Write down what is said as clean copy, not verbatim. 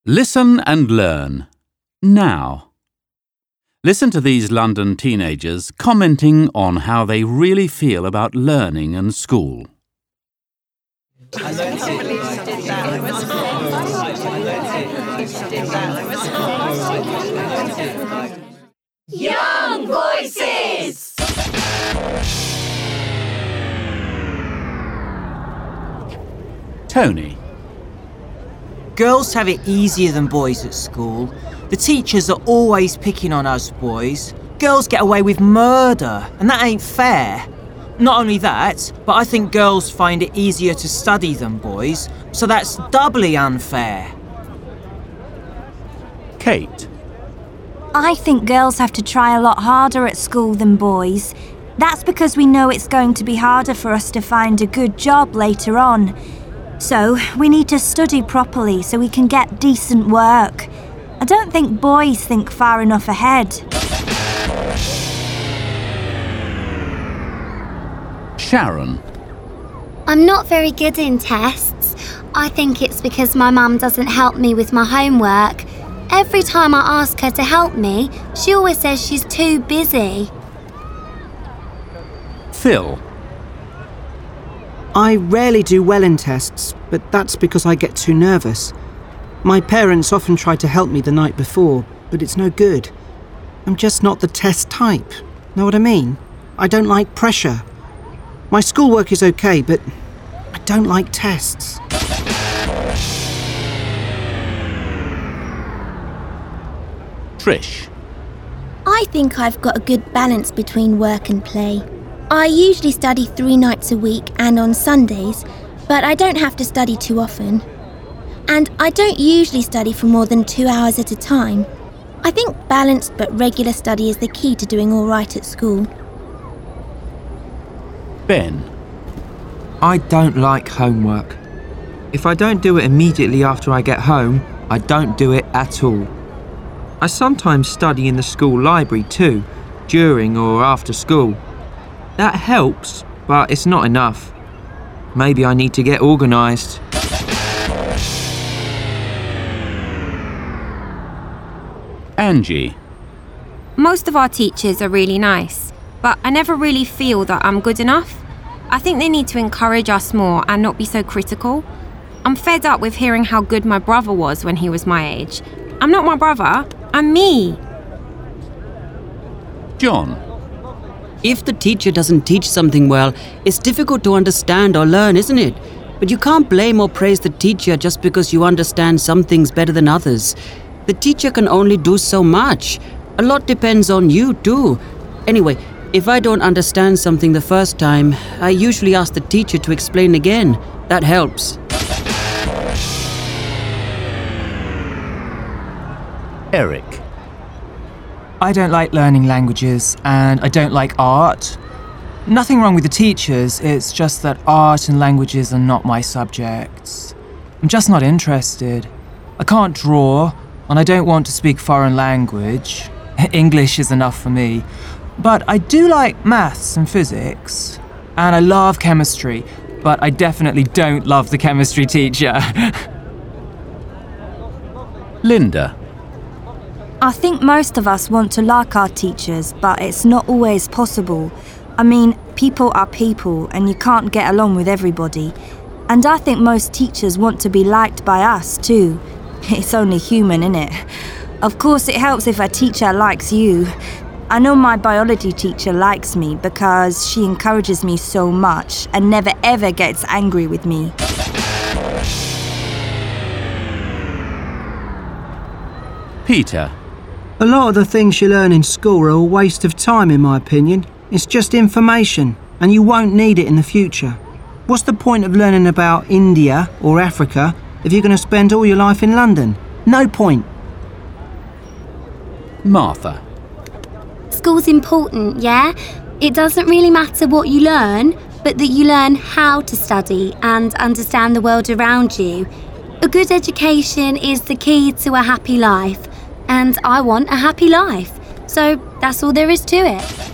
Listen and learn. Now. Listen to these London teenagers commenting on how they really feel about learning and school. Young Voices! Tony. Girls have it easier than boys at school. The teachers are always picking on us boys. Girls get away with murder, and that ain't fair. Not only that, but I think girls find it easier to study than boys, so that's doubly unfair. Kate. I think girls have to try a lot harder at school than boys. That's because we know it's going to be harder for us to find a good job later on. So, we need to study properly so we can get decent work. I don't think boys think far enough ahead. Sharon. I'm not very good in tests. I think it's because my mum doesn't help me with my homework. Every time I ask her to help me, she always says she's too busy. Phil. I rarely do well in tests, but that's because I get too nervous. My parents often try to help me the night before, but it's no good. I'm just not the test type. Know what I mean? I don't like pressure. My schoolwork is okay, but I don't like tests. Trish. I think I've got a good balance between work and play. I usually study 3 nights a week and on Sundays, but I don't have to study too often. And I don't usually study for more than 2 hours at a time. I think balanced but regular study is the key to doing all right at school. Ben. I don't like homework. If I don't do it immediately after I get home, I don't do it at all. I sometimes study in the school library too, during or after school. That helps, but it's not enough. Maybe I need to get organised. Angie. Most of our teachers are really nice, but I never really feel that I'm good enough. I think they need to encourage us more and not be so critical. I'm fed up with hearing how good my brother was when he was my age. I'm not my brother, I'm me. John. If the teacher doesn't teach something well, it's difficult to understand or learn, isn't it? But you can't blame or praise the teacher just because you understand some things better than others. The teacher can only do so much. A lot depends on you too. Anyway, if I don't understand something the first time, I usually ask the teacher to explain again. That helps. Eric. I don't like learning languages, and I don't like art. Nothing wrong with the teachers, it's just that art and languages are not my subjects. I'm just not interested. I can't draw, and I don't want to speak foreign language. English is enough for me. But I do like maths and physics, and I love chemistry, but I definitely don't love the chemistry teacher. Linda. I think most of us want to like our teachers, but it's not always possible. I mean, people are people, and you can't get along with everybody. And I think most teachers want to be liked by us too. It's only human, innit? Of course, it helps if a teacher likes you. I know my biology teacher likes me because she encourages me so much and never ever gets angry with me. Peter. A lot of the things you learn in school are a waste of time, in my opinion. It's just information, and you won't need it in the future. What's the point of learning about India or Africa if you're going to spend all your life in London? No point. Martha. School's important, yeah? It doesn't really matter what you learn, but that you learn how to study and understand the world around you. A good education is the key to a happy life, and I want a happy life. So that's all there is to it.